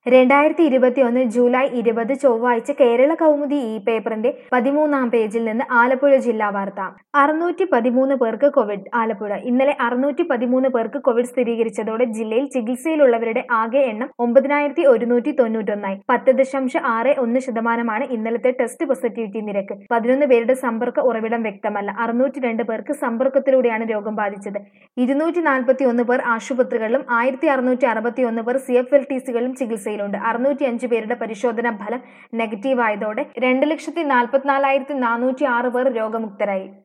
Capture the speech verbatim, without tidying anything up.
രണ്ടായിരത്തി ഇരുപത്തിയൊന്ന് ജൂലൈ ഇരുപത് ചൊവ്വാഴ്ച കേരള കൗമുദി ഈ പേപ്പറിന്റെ പതിമൂന്നാം പേജിൽ നിന്ന് ആലപ്പുഴ ജില്ലാ വാർത്ത. അറുന്നൂറ്റി പതിമൂന്ന് പേർക്ക് കോവിഡ്. ആലപ്പുഴ ഇന്നലെ അറുന്നൂറ്റി പതിമൂന്ന് പേർക്ക് കോവിഡ് സ്ഥിരീകരിച്ചതോടെ ജില്ലയിൽ ചികിത്സയിലുള്ളവരുടെ ആകെ എണ്ണം ഒമ്പതിനായിരത്തി ഒരുന്നൂറ്റി തൊണ്ണൂറ്റൊന്നായി. പത്ത് ദശാംശം ആറ് ഒന്ന് ശതമാനമാണ് ഇന്നലത്തെ ടെസ്റ്റ് പോസിറ്റിവിറ്റി നിരക്ക്. പതിനൊന്ന് പേരുടെ സമ്പർക്ക ഉറവിടം വ്യക്തമല്ല. അറുന്നൂറ്റി രണ്ട് പേർക്ക് സമ്പർക്കത്തിലൂടെയാണ് രോഗം ബാധിച്ചത്. ഇരുന്നൂറ്റി നാൽപ്പത്തി ഒന്ന് പേർ ആശുപത്രികളിലും ആയിരത്തി അറുന്നൂറ്റി അറുപത്തി ഒന്ന് പേർ സി എഫ് എൽ ടി സികളിലും ചികിത്സ ുണ്ട് അറുന്നൂറ്റി അഞ്ച് പേരുടെ പരിശോധനാ ഫലം നെഗറ്റീവ് ആയതോടെ രണ്ട് ലക്ഷത്തി നാൽപ്പത്തിനാലായിരത്തി നാനൂറ്റി ആറ് പേർ രോഗമുക്തരായി.